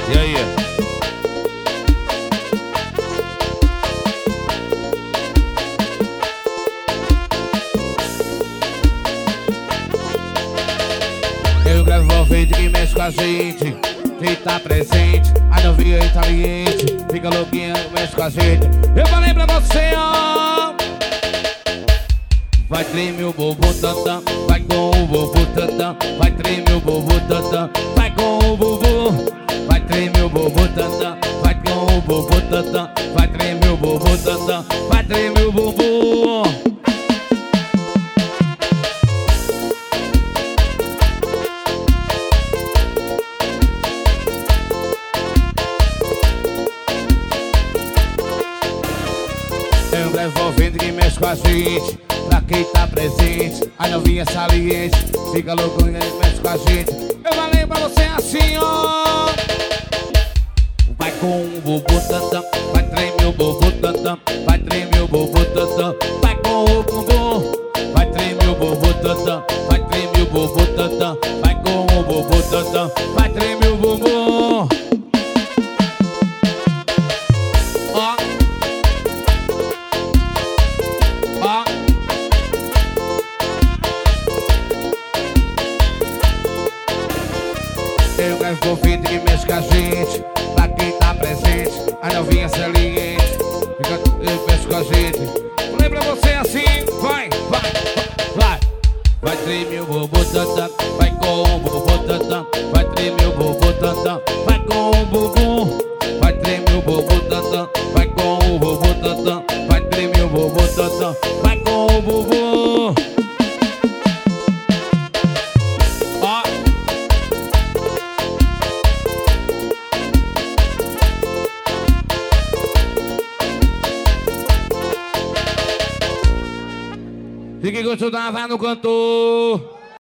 E aí? Eu gravo o vídeo que mexe com a gente, que tá presente. A novinha italiente fica louquinha, mexe com a gente. Eu falei pra você, ó, vai tremer o bobo tantã, vai com o bobo tantã, vai tremer o bobo tantã, vai com o bobo, vai tremer o bobo tantã, vai com o bobo tantã, vai tremer o bobo tantã, vai tremer o bobo. Eu levo o vento que mexe com a gente, pra quem tá presente. A novinha saliente fica louco e mexe com a gente. Eu falei pra você assim, ó, vai com o bobo tantã, vai tremer o bobo tantã, vai tremer o bobo tantã, vai com o bobo, vai tremer o bobo tantã, vai tremer o bobo tantã, vai com o bobo tantã, vai tremer o bobo. Ó, ó, eu levo o vídeo que mexe com a gente, pra quem tá presente. A novinha saliente fica mexe com a gente. Falei pra você assim, vai, vai, vai. Vai tremer o bobo tantã, vai com o bobo tantã, vai tremer o bobo tantã, vai com o bobo, vai tremer o bobo tantã, vai com o bobo tantã, vai tremer o bobo tantã, vai com o bobo. Ó, fique gostou da vai no cantor.